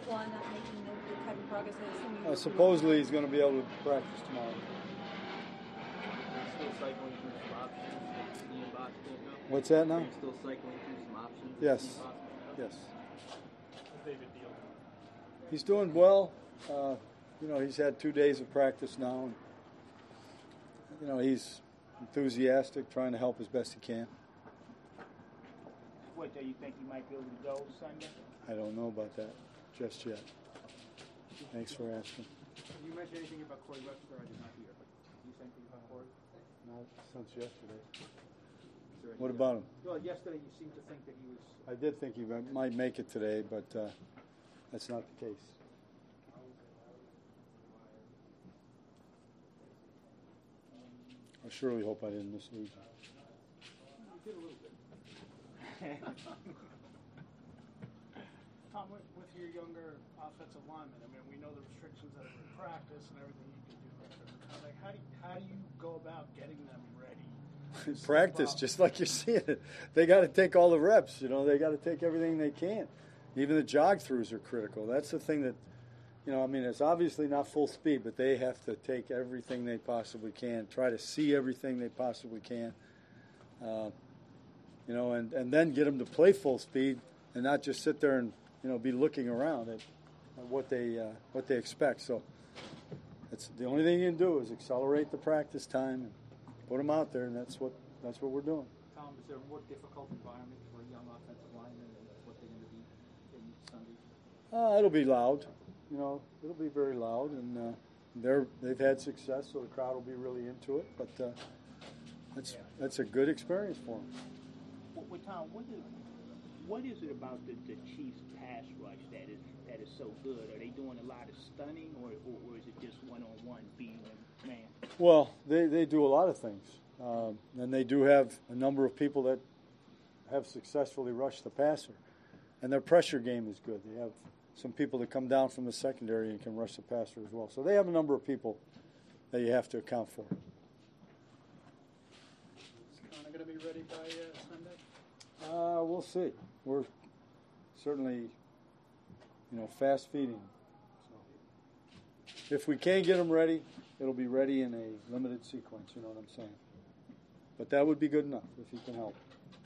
flaw in not making the type of progress that supposedly he's going to be able to practice tomorrow. Still cycling through some options that Steve Box can't go? What's that now? Still cycling through some options that Yes. Steve Box can't go? Yes. How's David deal? He's doing well. He's had 2 days of practice now. And, he's enthusiastic, trying to help as best he can. What, do you think he might be able to go Sunday? I don't know about that just yet. Thanks for asking. Did you mention anything about Corey Webster? I did not hear. But you said anything about Corey? Not since yesterday. What about him? Well, yesterday you seemed to think that he was... I did think he might make it today, but that's not the case. I surely hope I didn't mislead you. You did a little bit. Tom, with your younger offensive linemen, I mean, we know the restrictions that are in practice and everything you can do. Like, how do you go about getting them ready? Practice, just like you're seeing it. They got to take all the reps. They got to take everything they can. Even the jog throughs are critical. That's the thing that, it's obviously not full speed, but they have to take everything they possibly can, try to see everything they possibly can, and then get them to play full speed and not just sit there and, be looking around at what they expect. So it's the only thing you can do is accelerate the practice time and put them out there, and that's what we're doing. Tom, is there a more difficult environment for a young offensive lineman than what they're going to be in Sunday? It'll be loud. It'll be very loud, and they've had success, so the crowd will be really into it. But that's a good experience for them. Well, Tom, what is it about the Chiefs pass rush that is so good? Are they doing a lot of stunning, or is it just one-on-one beating them, man? Well, they do a lot of things, and they do have a number of people that have successfully rushed the passer, and their pressure game is good. They have some people that come down from the secondary and can rush the passer as well. So they have a number of people that you have to account for. Is Connor going to be ready by Sunday? We'll see. We're certainly, fast feeding. So if we can't get them ready, it'll be ready in a limited sequence. You know what I'm saying? But that would be good enough if you can help.